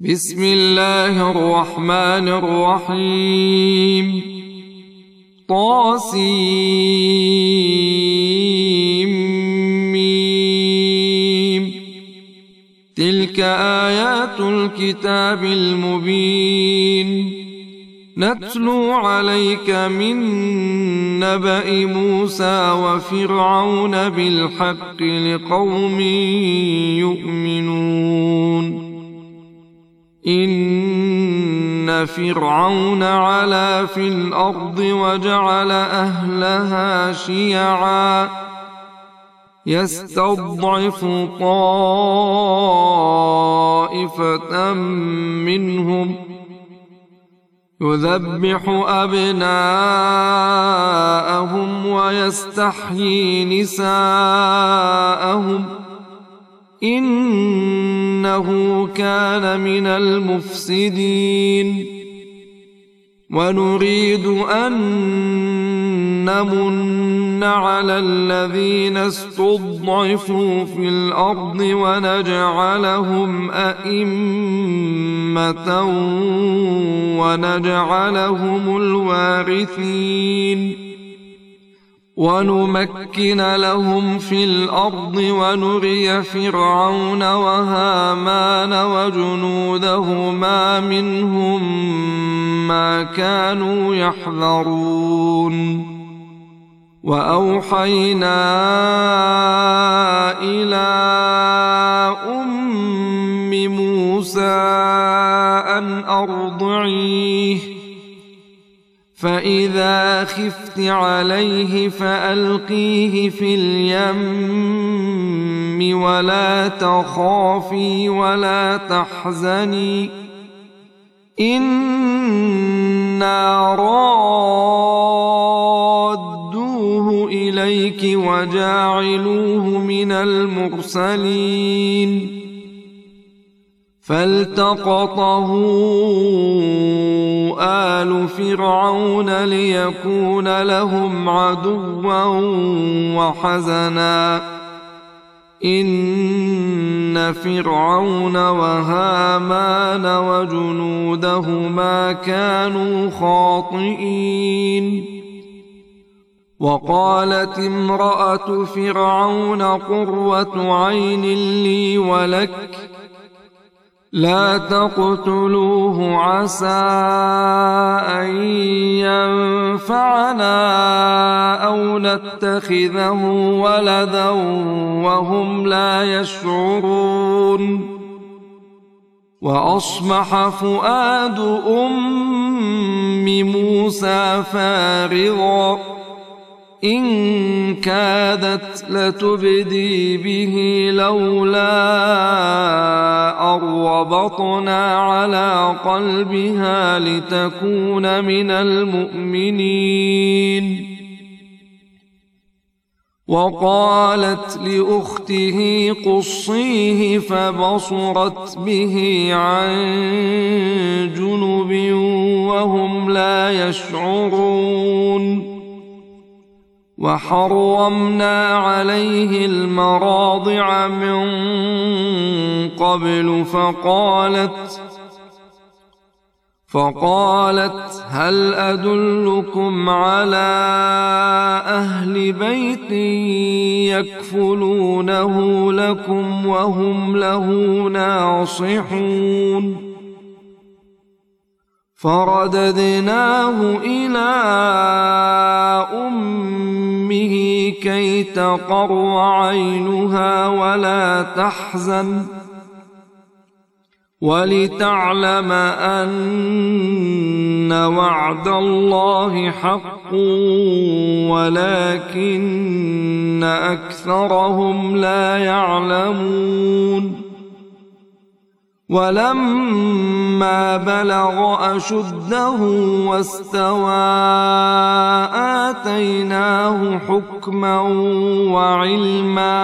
بسم الله الرحمن الرحيم طاسيم تلك آيات الكتاب المبين نتلو عليك من نبأ موسى وفرعون بالحق لقوم يؤمنون إن فرعون علا في الأرض وجعل أهلها شيعا يستضعف طائفة منهم يذبح أبناءهم ويستحيي نساءهم إنه كان من المفسدين ونريد أن نمن على الذين استضعفوا في الأرض ونجعلهم أئمة ونجعلهم الوارثين ونمكن لهم في الأرض ونري فرعون وهامان وجنودهما منهم ما كانوا يحذرون وأوحينا إلى أم موسى أن أرضعيه فإذا خفت عليه فألقيه في اليم ولا تخافي ولا تحزني إنا رادوه إليك وجاعلوه من المرسلين فالتقطه آل فرعون ليكون لهم عدوا وحزنا إن فرعون وهامان وجنودهما كانوا خاطئين وقالت امرأة فرعون قرة عين لي ولك لا تقتلوه عسى أن ينفعنا أو نتخذه ولدا وهم لا يشعرون وأصبح فؤاد أم موسى فارغا إن كادت لتبدي به لولا أن ربطنا على قلبها لتكون من المؤمنين وقالت لأخته قصيه فبصرت به عن جنب وهم لا يشعرون وحرمنا عليه المراضع من قبل فقالت هل أدلكم على أهل بيت يكفلونه لكم وهم له ناصحون فرددناه إلى أمه كي تقر عينها ولا تحزن ولتعلم أن وعد الله حق ولكن أكثرهم لا يعلمون ولما بلغ أشده واستوى آتيناه حكما وعلما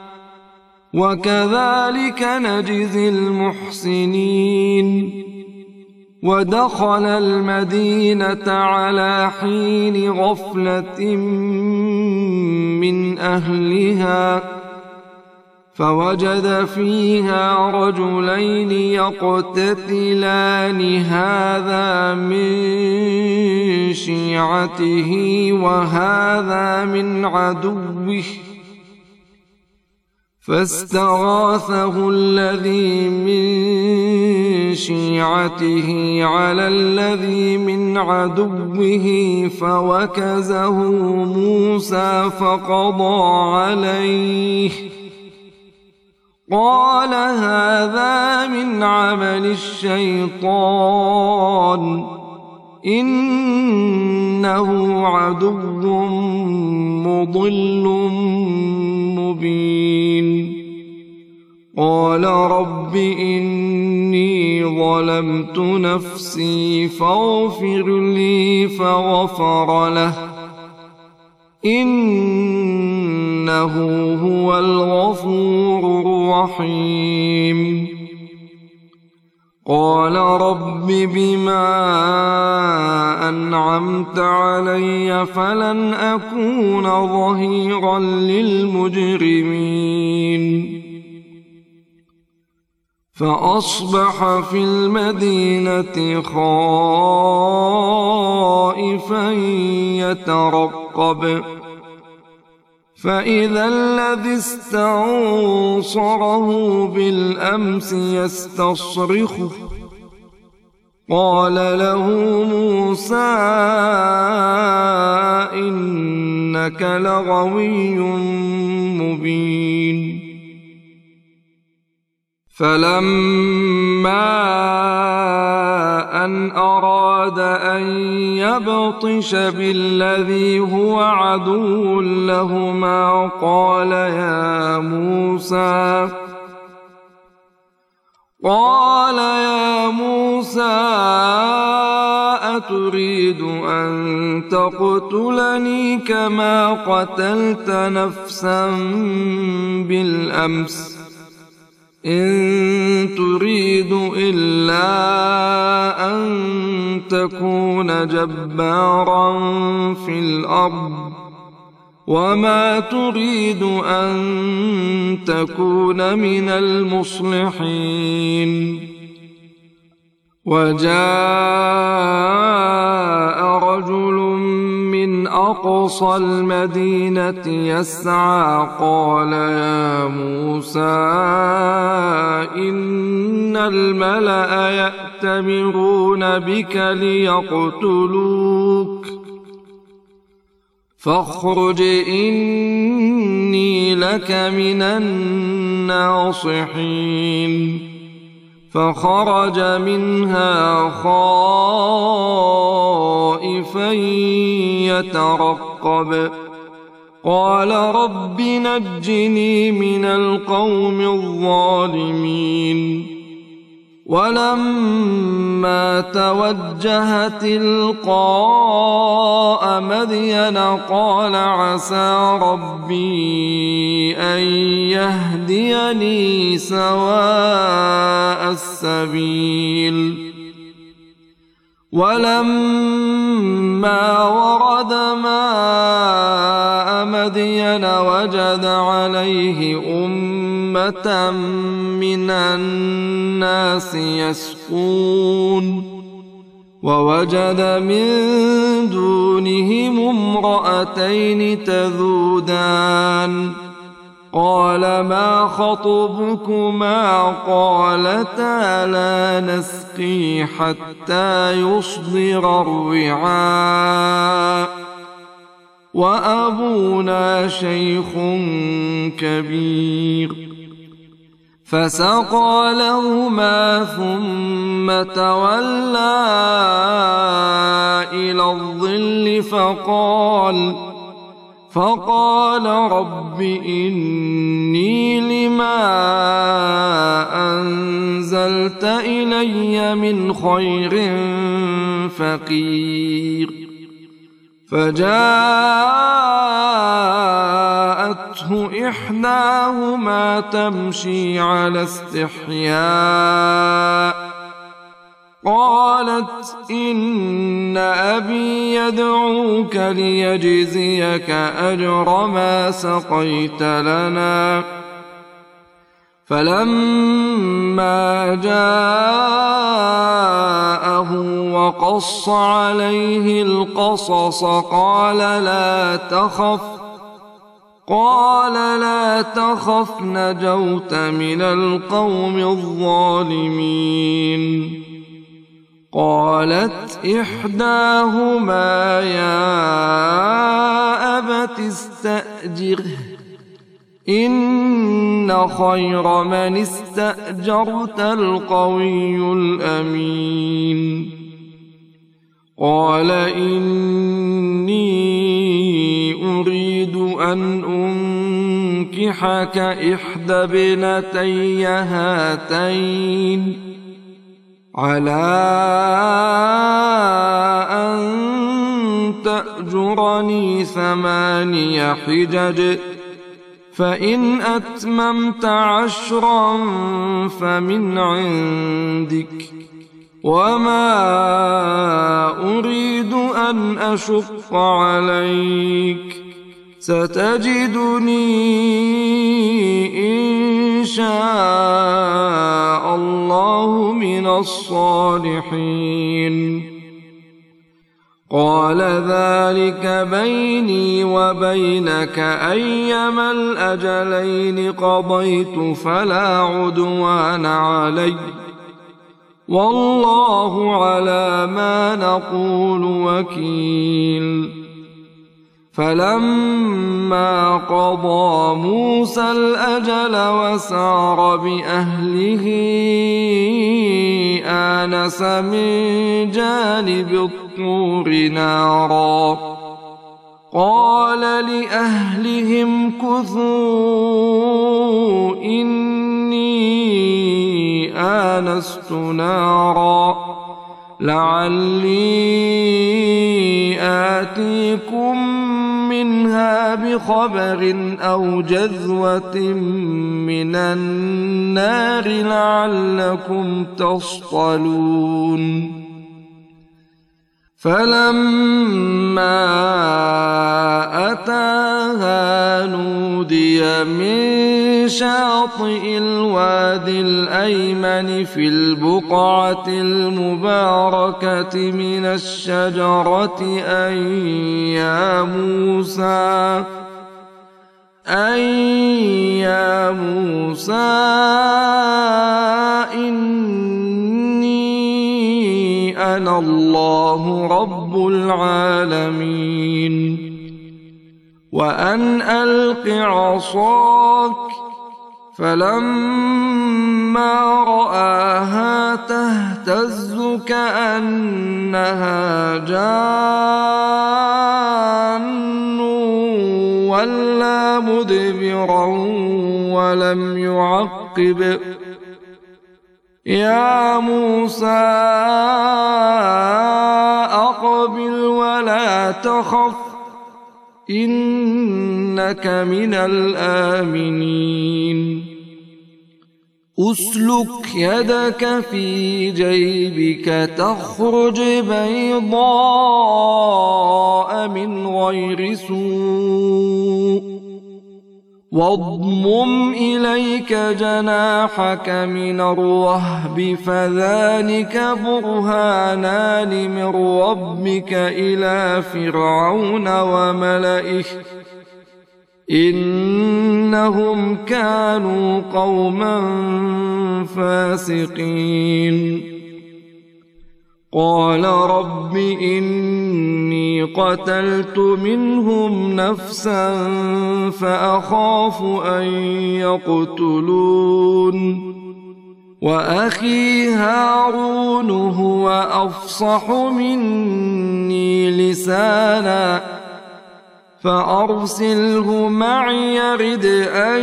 وكذلك نجزي المحسنين ودخل المدينة على حين غفلة من أهلها فوجد فيها رجلين يقتتلان هذا من شيعته وهذا من عدوه فاستغاثه الذي من شيعته على الذي من عدوه فوكزه موسى فقضى عليه قال هذا من عمل الشيطان إنه عدو مضل مبين قال رب إني ظلمت نفسي فاغفر لي فغفر له إنه هو الغفور الرحيم قال رب بما أنعمت علي فلن أكون ظهيرا للمجرمين فأصبح في المدينة خائفا يترقب فإذا الذي استنصره بالأمس يستصرخه قال له موسى إنك لغوي مبين فلما أن أراد أن يبطش بالذي هو عدو لهما قال يا موسى أتريد أن تقتلني كما قتلت نفسا بالأمس إن تريد إلا أن تكون جبارا في الأرض وما تريد أن تكون من المصلحين وجاء رجل من أقصى المدينة يسعى قال يا موسى إن الملأ يأتمرون بك ليقتلوك فاخرج إني لك من الناصحين فخرج منها خائفا يترقب قال رب نجني من القوم الظالمين ولما توجه تلقاء مدين قال عسى ربي أن يهديني سواء السبيل ولما ورد ماء مدين وجد عليه أمة من الناس يسقون ووجد من دونهم امرأتين تذودان قال ما خطبكما قالتا لا نسقي حتى يصدر الرعاء وأبونا شيخ كبير فسقى لهما ثم تولى إلى الظل فقال رب إني لما أنزلت إلي من خير فقير فجاءته إحداهما تمشي على استحياء قالت إن أبي يدعوك ليجزيك أجر ما سقيت لنا فلما جاءه وقص عليه القصص قال لا تخف نجوت من القوم الظالمين. قالت إحداهما يا أبت استأجره إن خير من استأجرت القوي الأمين. قال إني أريد أن أنكحك إحدى ابنتي هاتين على أن تأجرني 8 حجج فإن أتممت 10 فمن عندك وما أريد أن أشق عليك ستجدني إن شاء الله من الصالحين. قال ذلك بيني وبينك أيما الأجلين قضيت فلا عدوان علي والله على ما نقول وكيل. فلما قضى موسى الأجل وسار بأهله آنس من جانب الطور نارا قال لأهلهم كثوا إني آنست نارا لعلي آتيكم منها بخبر أو جذوة من النار لعلكم تصطلون. فلما أتاها نودي من شاطئ الوادي الأيمن في البقعة المباركة من الشجرة أن يا موسى إني أنا الله رب العالمين وأن ألق عصاك فلما رآها تهتز كأنها جان ولا مدبرا ولم يعقب يا موسى أقبل ولا تخف إنك من الآمنين. أسلك يدك في جيبك تخرج بيضاء من غير سوء واضمم إليك جناحك من الرهب فذلك برهانان من ربك إلى فرعون وملئه إنهم كانوا قوما فاسقين. قال رب إني قتلت منهم نفسا فأخاف أن يقتلون وأخي هارون هو أفصح مني لسانا فأرسله معي يرد أن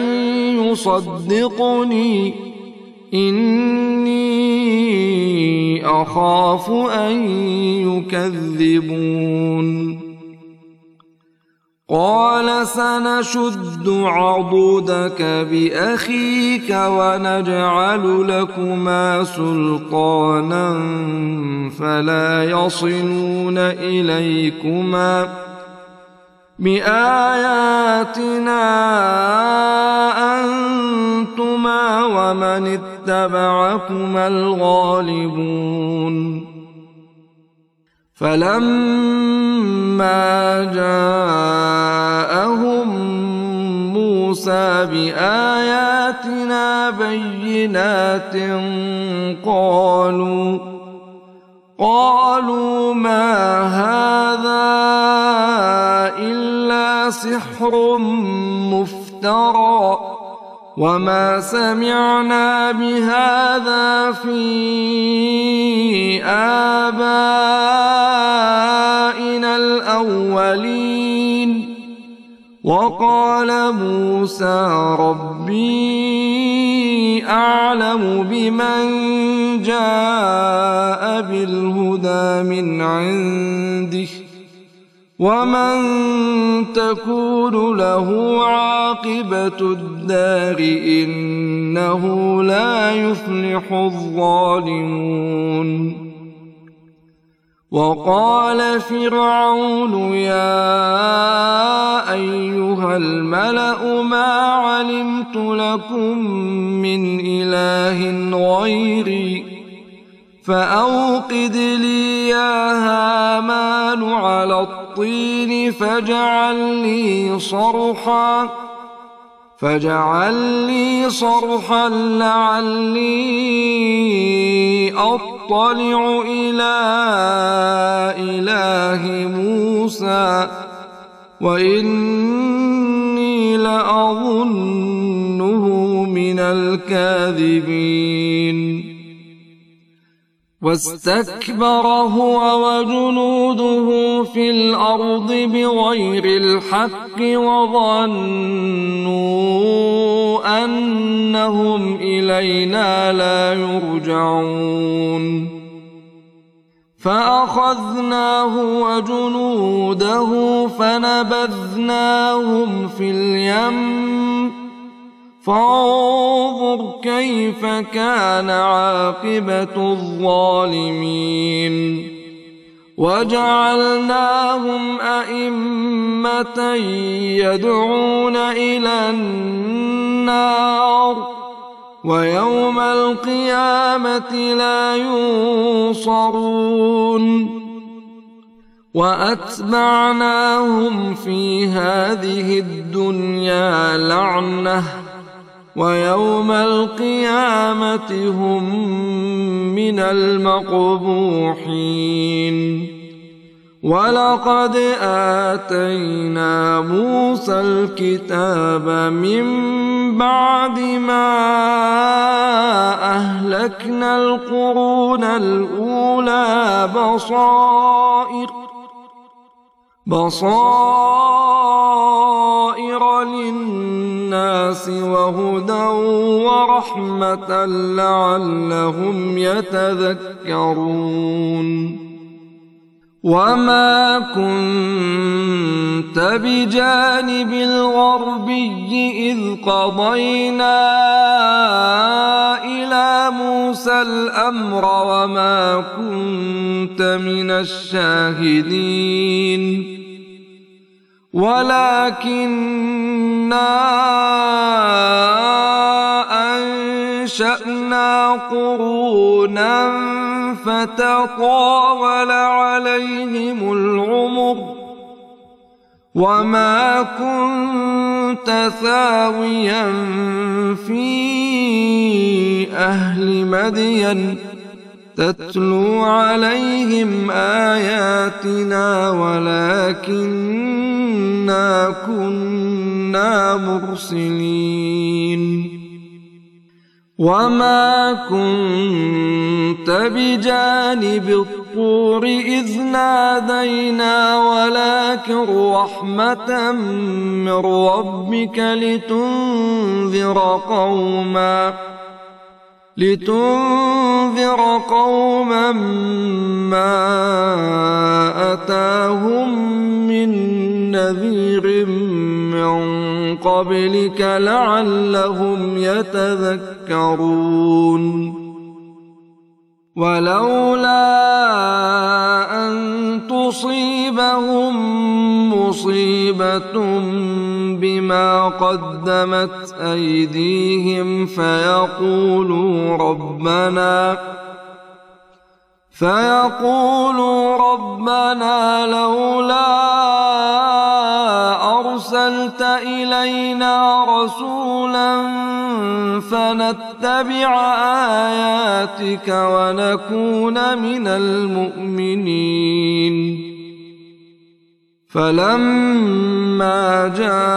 يصدقني إني أخاف أن يكذبون. قال سنشد عضدك بأخيك ونجعل لكما سلطانا فلا يصلون إليكما بآياتنا أنتم أنتما ومن اتبعكما الغالبون فلما جاءهم موسى بآياتنا بينات قالوا ما هذا إلا سحر مفترى وما سمعنا بهذا في آبائنا الأولين وقال موسى ربي أعلم بمن جاء بالهدى من عنده ومن تكون له عاقبة الدار إنه لا يفلح الظالمون وقال فرعون يا أيها الملأ ما علمت لكم من إله غيري فأوقد لي يا هامان على الطين فاجعل لي صرحا لعلي أطلع إلى إله موسى وإني لأظنه من الكاذبين واستكبر هو وجنوده في الأرض بغير الحق وظنوا أنهم إلينا لا يرجعون فأخذناه وجنوده فنبذناهم في اليم فانظر كيف كان عاقبة الظالمين وجعلناهم أئمة يدعون إلى النار ويوم القيامة لا ينصرون وأتبعناهم في هذه الدنيا لعنة ويوم القيامة هم من المقبوحين ولقد آتينا موسى الكتاب من بعد ما أهلكنا القرون الأولى بصائر للناس وهدى ورحمة لعلهم يتذكرون وما كنت بجانب الغربي إذ قضينا إلى موسى الأمر وما كنت من الشاهدين ولكننا أنشأنا قرونا فتطاول عليهم العمر وما كنت ثاويا في أهل مدين تتلو عليهم آياتنا ولكننا كنا مرسلين وما كنت بجانب الطور إذ نادينا ولكن رحمة من ربك لتنذر قوما ما أتاهم من نذير من قبلك لعلهم يتذكرون ولولا أن تصيبهم مصيبة بما قدمت أيديهم فيقولوا ربنا لولا أرسلت إلينا رسولا فنتبع آياتك ونكون من المؤمنين. فلما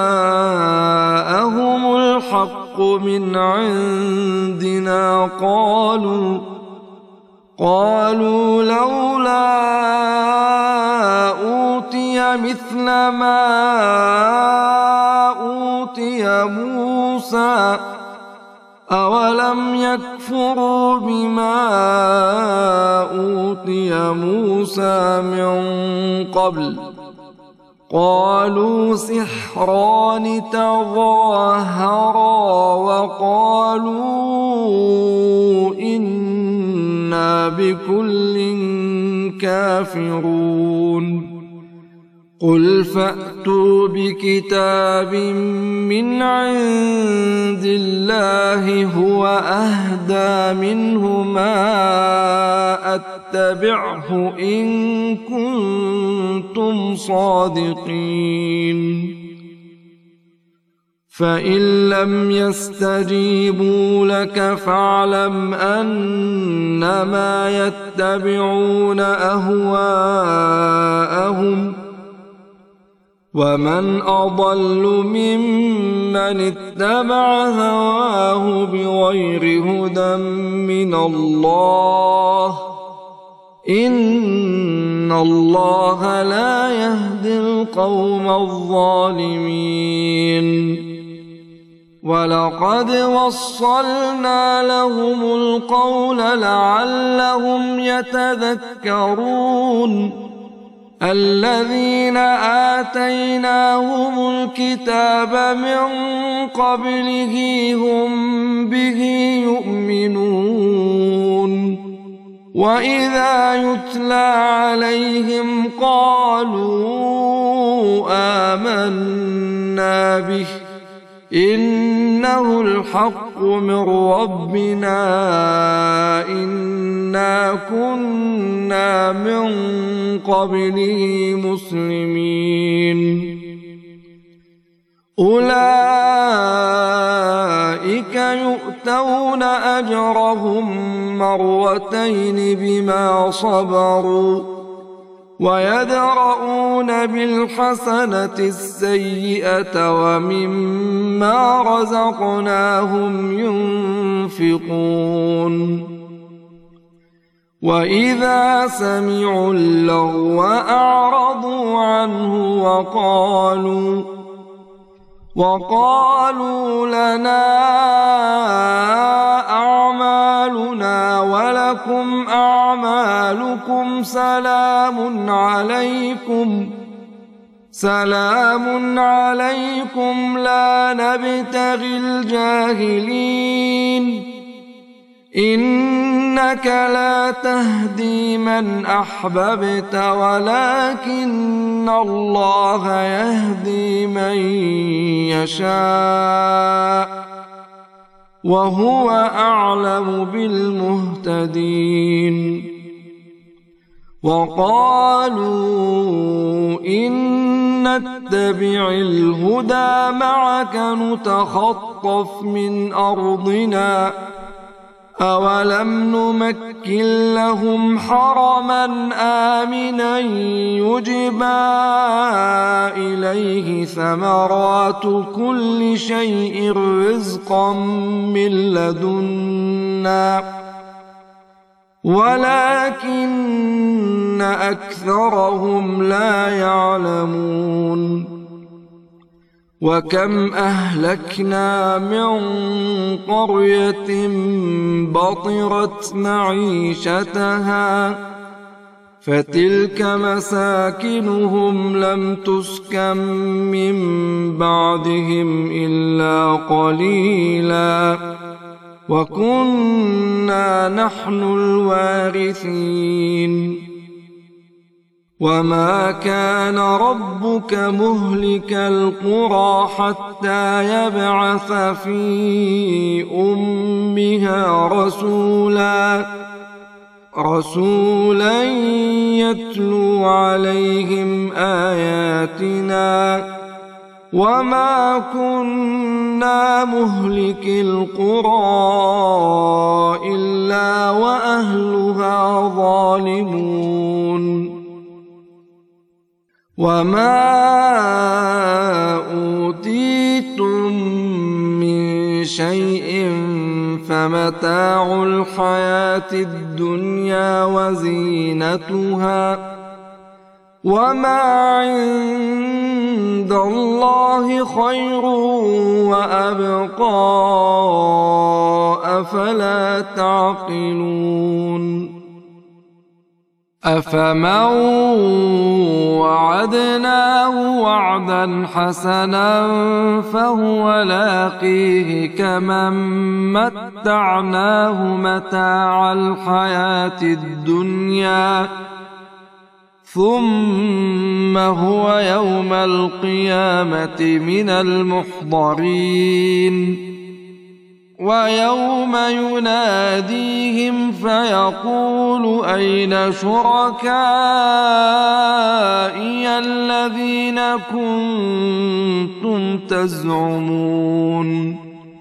جاءهم الحق من عندنا قالوا لولا أوتي مثل ما أوتي موسى أولم يكفروا بما أوتي موسى من قبل قالوا سحران تظاهرا وقالوا إنا بكل كافرون. قل فأتوا بكتاب من عند الله هو أهدى منهما أتبعه إن كنتم صادقين. فإن لم يستجيبوا لك فاعلم أنما يتبعون أهواءهم ومن أضل ممن اتبع هواه بغير هدى من الله إن الله لا يهدي القوم الظالمين. ولقد وصلنا لهم القول لعلهم يتذكرون. الذين آتيناهم الكتاب من قبله هم به يؤمنون. وإذا يتلى عليهم قالوا آمنا به إنه الحق من ربنا إنا كنا من قبله مسلمين. أولئك يؤتون أجرهم مرتين بما صبروا ويدرؤون بالحسنة السيئة ومما رزقناهم ينفقون. وإذا سمعوا اللغو أعرضوا عنه وقالوا لنا أعمالنا ولكم أعمالكم سلام عليكم لا نبتغي الجاهلين إنك لا تهدي من أحببت ولكن الله يهدي من يشاء وهو أعلم بالمهتدين. وقالوا إن نتبع الهدى معك نتخطف من أرضنا أولم نمكن لهم حرما آمنا يجبى إليه ثمرات كل شيء رزقا من لدنا ولكن أكثرهم لا يعلمون. وكم أهلكنا من قرية بطرت معيشتها فتلك مساكنهم لم تسكن من بعدهم إلا قليلا وكنا نحن الوارثين. وما كان ربك مهلك القرى حتى يبعث في أمها رسولا يتلو عليهم آياتنا وما كنا مهلك القرى إلا وأهلها ظالمون وما أوتيتم من شيء فمتاع الحياة الدنيا وزينتها وما عند الله خير وأبقى أفلا تعقلون أفمن وعدناه وعدا حسنا فهو لاقيه كمن متعناه متاع الحياة الدنيا ثم هو يوم القيامة من المحضرين ويوم يناديهم فيقول أين شركائي الذين كنتم تزعمون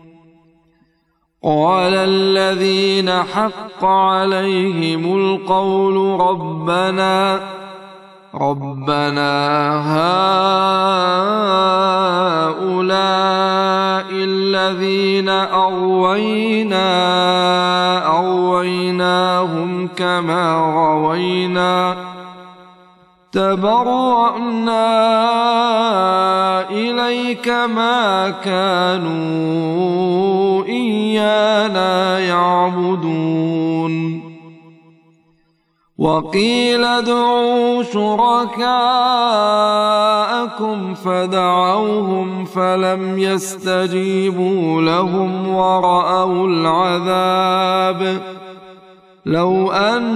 قال الذين حق عليهم القول ربنا هؤلاء الذين أغويناهم كما غوينا تبرأنا إليك ما كانوا إيانا يعبدون وقيل ادعوا شركاءكم فدعوهم فلم يستجيبوا لهم ورأوا العذاب لو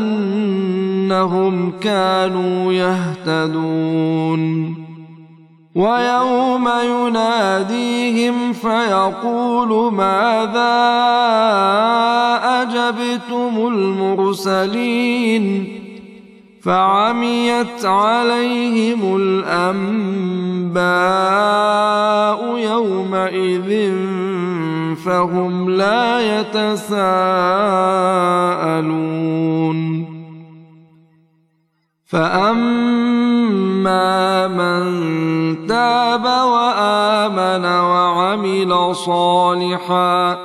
أنهم كانوا يهتدون ويوم يناديهم فيقول ماذا أجبتم المرسلين فعميت عليهم الأنباء يومئذ فهم لا يتساءلون فأما من تاب وآمن وعمل صالحا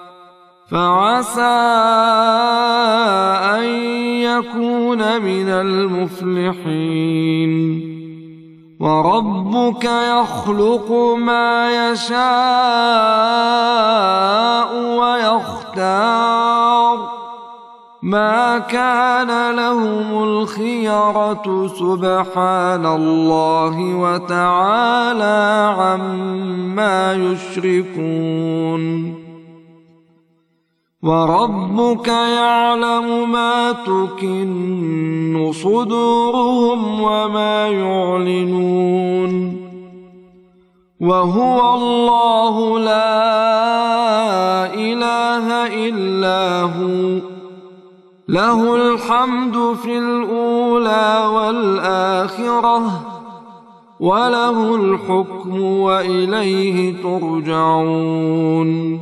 فعسى أن يكون من المفلحين وربك يخلق ما يشاء ويختار ما كان لهم الخيرة سبحان الله وتعالى عما يشركون وربك يعلم ما تكن صدورهم وما يعلنون وهو الله لا إله إلا هو له الحمد في الأولى والآخرة وله الحكم وإليه ترجعون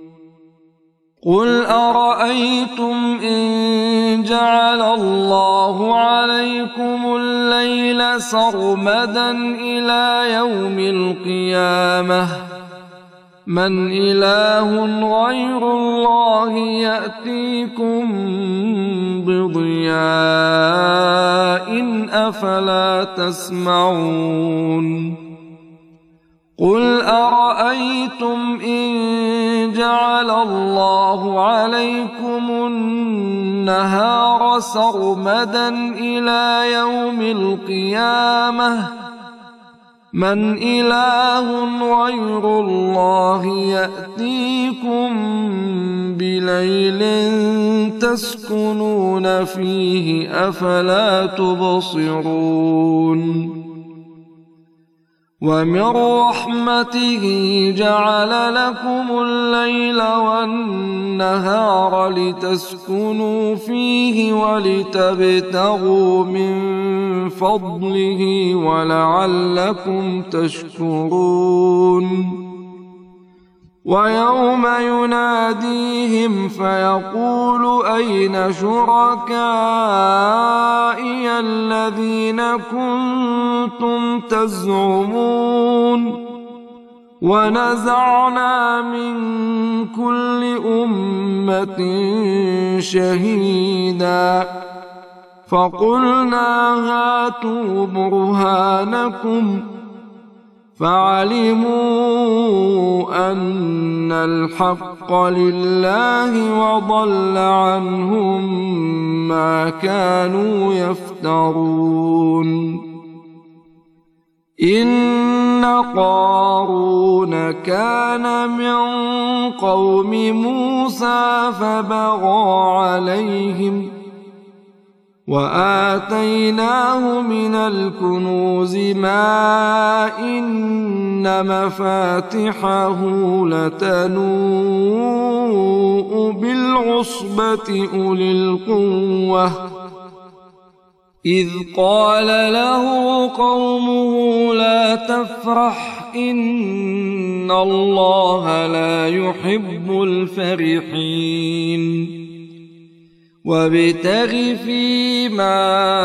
قل أرأيتم إن جعل الله عليكم الليل سرمدا إلى يوم القيامة من إله غير الله يأتيكم بضياء أفلا تسمعون قل أرأيتم إن جعل الله عليكم النهار سرمدا إلى يوم القيامة من إله غير الله يأتيكم بليل تسكنون فيه أفلا تبصرون ومن رحمته جعل لكم الليل والنهار لتسكنوا فيه ولتبتغوا من فضله ولعلكم تشكرون ويوم يناديهم فيقول أين شركائي الذين كنتم تزعمون ونزعنا من كل أمة شهيدا فقلنا هاتوا برهانكم فعلموا أن الحق لله وضل عنهم ما كانوا يفترون إن قارون كان من قوم موسى فبغى عليهم وآتيناه من الكنوز ما إن مفاتحه لتنوء بالعصبة أولي القوة إذ قال له قومه لا تفرح إن الله لا يحب الفرحين وابتغ فيما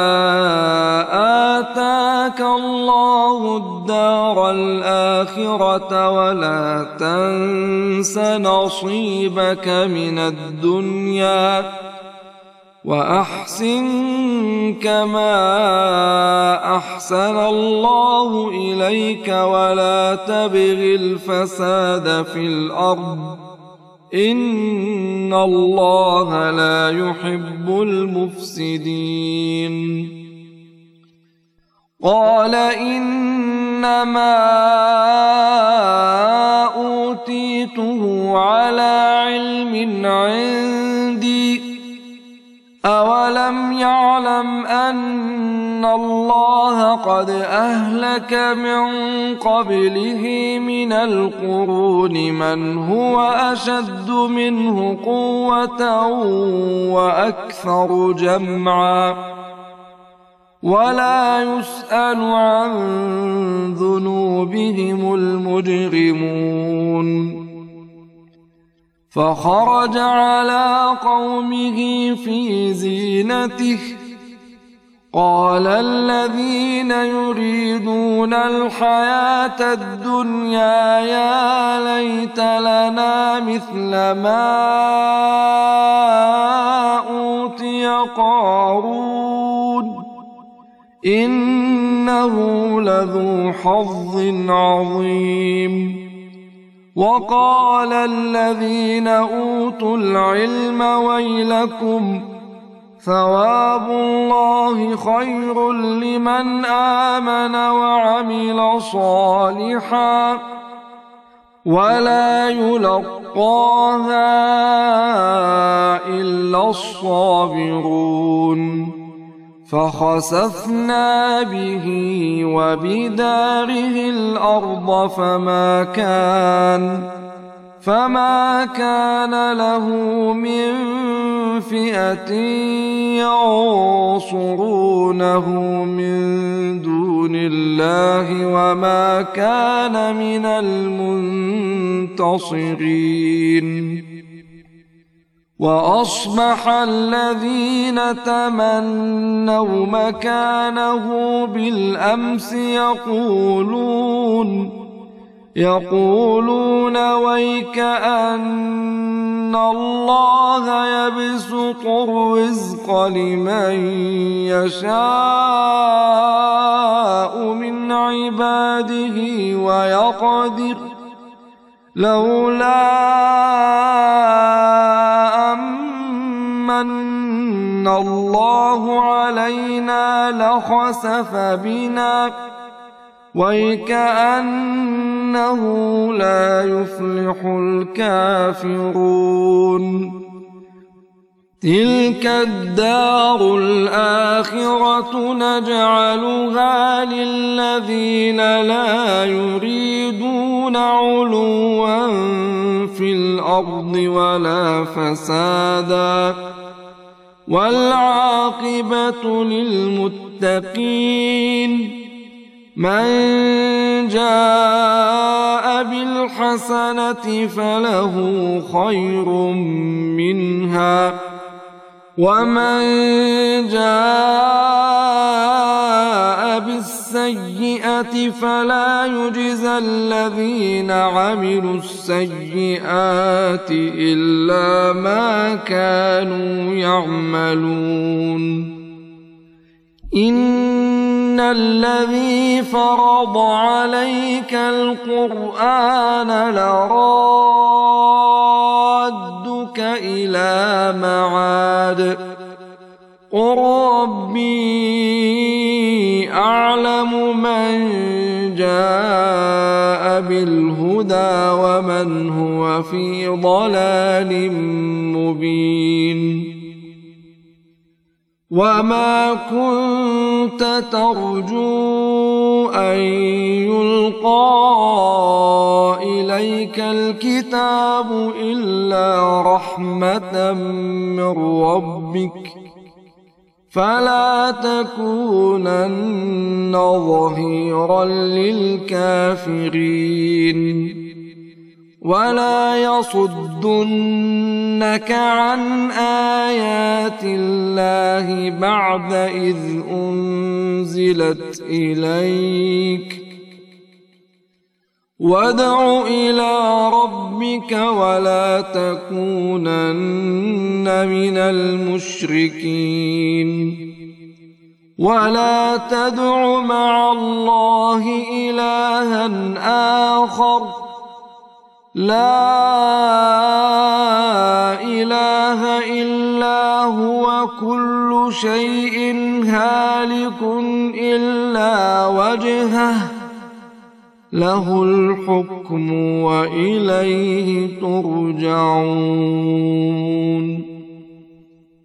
آتاك الله الدار الآخرة ولا تنس نصيبك من الدنيا وأحسن كما أحسن الله إليك ولا تبغ الفساد في الأرض إن الله لا يحب المفسدين قال إنما أوتيته على علم عندي أولم يعلم أن الله قد أهلك من قبله من القرون من هو أشد منه قوة وأكثر جمعا ولا يسأل عن ذنوبهم المجرمون فخرج على قومه في زينته قال الذين يريدون الحياة الدنيا يا ليت لنا مثل ما أوتي قارون إنه لذو حظ عظيم وقال الذين أوتوا العلم ويلكم ثواب الله خير لمن آمن وعمل صالحا ولا يلقاها إلا الصابرون فخسفنا به وبداره الأرض فما كان له من فئة ينصرونه من دون الله وما كان من المنتصرين وأصبح الذين تمنوا مكانه بالأمس يقولون ويك أن الله يبسط الرزق لمن يشاء من عباده ويقدر لولا أمن الله علينا وَيْكَأَنَّهُ لَا يُفْلِحُ الْكَافِرُونَ تِلْكَ الدَّارُ الْآخِرَةُ نَجْعَلُهَا لِلَّذِينَ لَا يُرِيدُونَ عُلُوًّا فِي الْأَرْضِ وَلَا فَسَادًا وَالْعَاقِبَةُ لِلْمُتَّقِينَ مَنْ جَاءَ بِالْحَسَنَةِ فَلَهُ خَيْرٌ مِنْهَا وَمَنْ جَاءَ بِالسَّيِّئَةِ فَلَا يُجْزَى الَّذِينَ عَمِلُوا السَّيِّئَاتِ إِلَّا مَا كَانُوا يَعْمَلُونَ إِنَّ الَّذِي فَرَضَ عَلَيْكَ الْقُرْآنَ لَرَادُّكَ إِلَىٰ مَعَادٍ قُل رَّبِّي أَعْلَمُ مَن جَاءَ بِالْهُدَىٰ وَمَنْ هُوَ فِي ضَلَالٍ مُّبِينٍ وَمَا كُنتَ تَرْجُو أَن يُلْقَىٰ إِلَيْكَ الْكِتَابُ إِلَّا رَحْمَةً مِّن رَّبِّكَ فَلَا تَكُونَنَّ ظَهِيرًا لِّلْكَافِرِينَ وَلَا يَصُدُّنَّكَ عَنْ آيَاتِ اللَّهِ بَعْدَ إِذْ أُنزِلَتْ إِلَيْكَ وَادْعُ إِلَىٰ رَبِّكَ وَلَا تَكُونَنَّ مِنَ الْمُشْرِكِينَ وَلَا تَدْعُ مَعَ اللَّهِ إِلَٰهًا آخَرَ لَا إِلَٰهَ إِلَّا هُوَ كُلُّ شَيْءٍ هَالِكٌ إِلَّا وَجْهَهُ لَهُ الْحُكْمُ وَإِلَيْهِ تُرْجَعُونَ